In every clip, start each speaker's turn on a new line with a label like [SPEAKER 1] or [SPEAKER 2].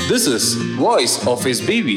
[SPEAKER 1] This is Voice of His Baby.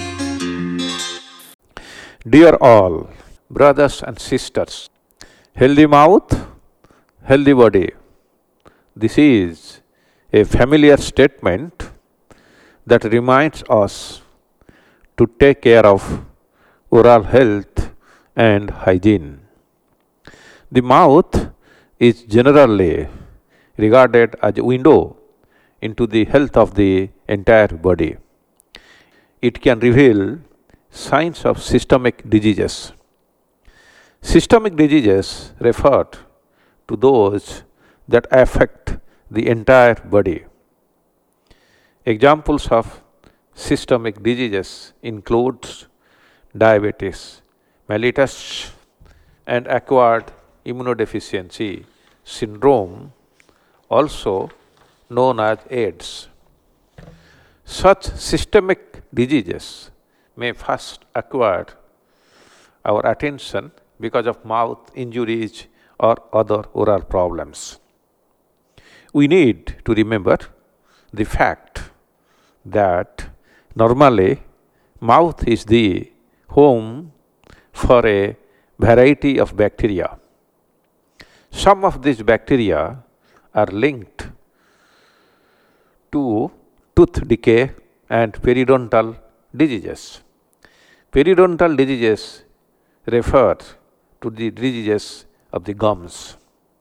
[SPEAKER 2] Dear all, brothers and sisters, healthy mouth, healthy body. This is a familiar statement that reminds us to take care of oral health and hygiene. The mouth is generally regarded as a window into the health of the entire body. It can reveal signs of systemic diseases. Systemic diseases refer to those that affect the entire body. Examples of systemic diseases include diabetes mellitus and acquired immunodeficiency syndrome, also known as AIDS. Such systemic diseases may first acquire our attention because of mouth injuries or other oral problems. We need to remember the fact that normally mouth is the home for a variety of bacteria. Some of these bacteria are linked to tooth decay and periodontal diseases. Periodontal diseases refer to the diseases of the gums.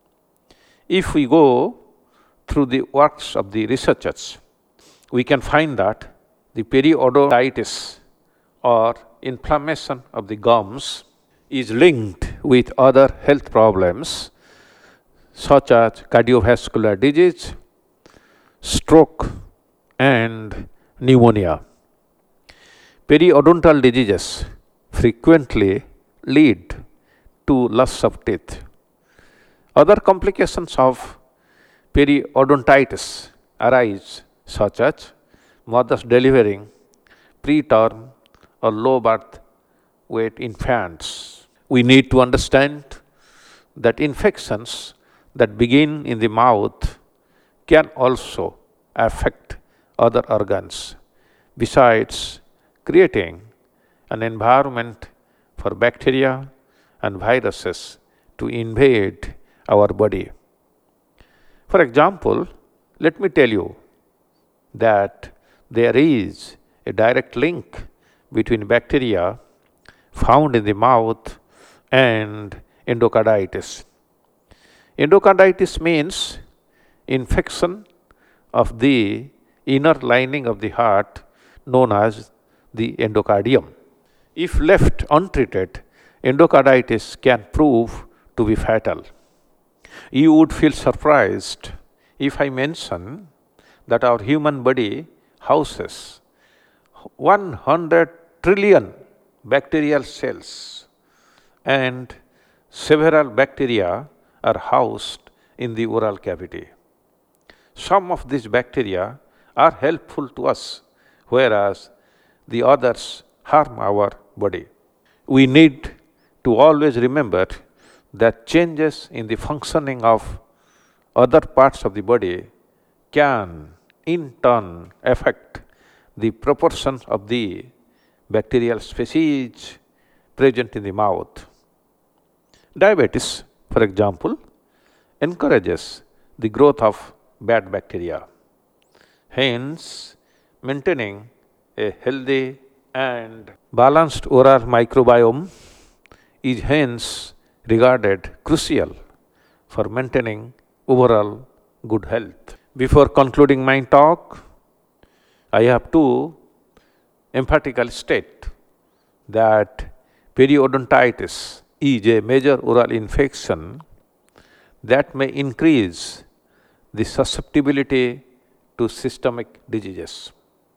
[SPEAKER 2] If we go through the works of the researchers, we can find that the periodontitis or inflammation of the gums is linked with other health problems such as cardiovascular disease, stroke, and pneumonia. Periodontal diseases frequently lead to loss of teeth. Other complications of periodontitis arise such as mothers delivering preterm or low birth weight infants. We need to understand that infections that begin in the mouth can also affect other organs, besides creating an environment for bacteria and viruses to invade our body. For example, let me tell you that there is a direct link between bacteria found in the mouth and endocarditis. Endocarditis means infection of the inner lining of the heart known as the endocardium. If left untreated, endocarditis can prove to be fatal. You would feel surprised if I mention that our human body houses 100 trillion bacterial cells and several bacteria are housed in the oral cavity. Some of these bacteria are helpful to us, whereas the others harm our body. We need to always remember that changes in the functioning of other parts of the body can in turn affect the proportions of the bacterial species present in the mouth. Diabetes, for example, encourages the growth of bad bacteria. Hence, maintaining a healthy and balanced oral microbiome is hence regarded crucial for maintaining overall good health. Before concluding my talk, I have to emphatically state that periodontitis is a major oral infection that may increase the susceptibility to systemic diseases.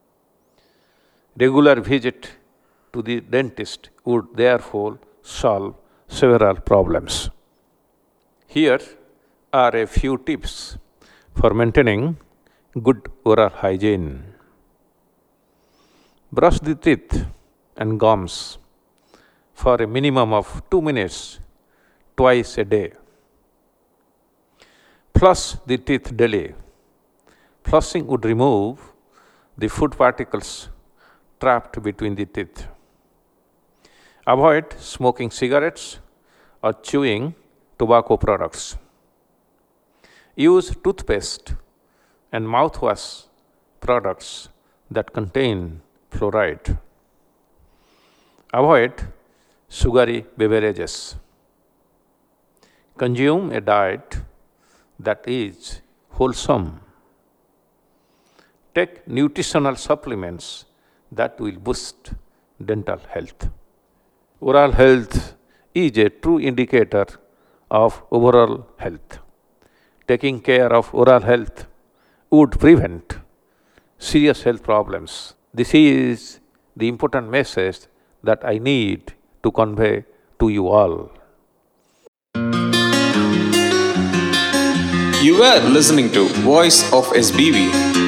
[SPEAKER 2] Regular visit to the dentist would therefore solve several problems. Here are a few tips for maintaining good oral hygiene. Brush the teeth and gums for a minimum of 2 minutes twice a day. Flush the teeth daily. Flushing would remove the food particles trapped between the teeth. Avoid smoking cigarettes or chewing tobacco products. Use toothpaste and mouthwash products that contain fluoride. Avoid sugary beverages. Consume a diet that is wholesome. Take nutritional supplements that will boost dental health. Oral health is a true indicator of overall health. Taking care of oral health would prevent serious health problems. This is the important message that I need to convey to you all.
[SPEAKER 1] You were listening to Voice of SBV.